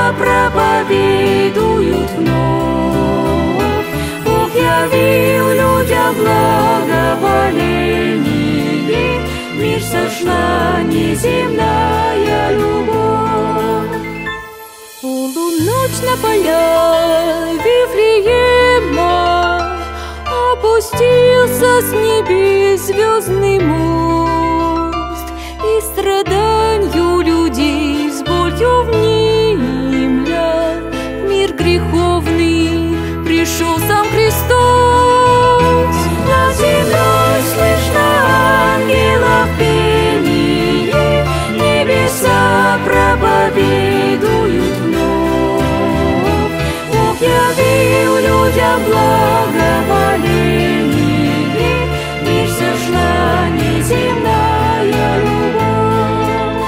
проповедуют вновь. Бог явил людям благоволение, в мир сошла неземная любовь. Полуночь на поля Вифлеема опустился с небес звездный мост, и страданью людей с болью внемля в мир греховный пришел сам Христос. Над землей слышно ангелов пение, небеса проповедуют вновь. Бог явил людям благоволение, в мир сошла неземная любовь.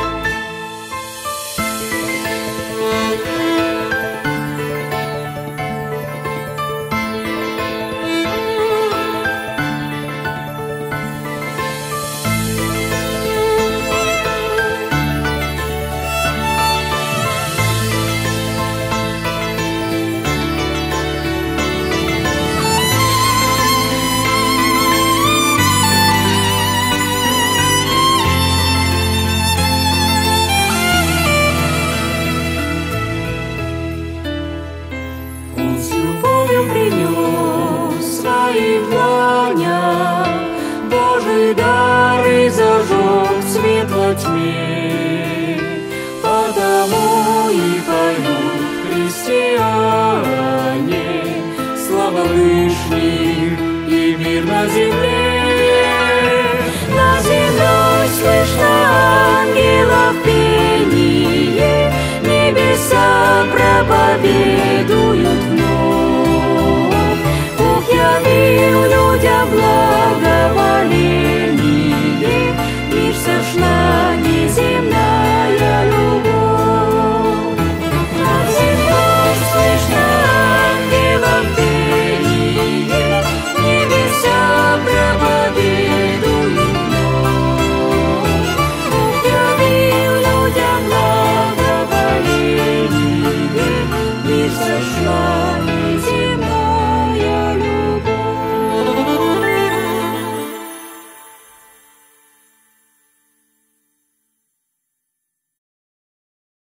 Принес свои дланя Божий дар и зажег свет во тьме. Потому и поют христиане: слава Вышних и мир на земле. Над землей слышно ангелов пение, небеса проповедуют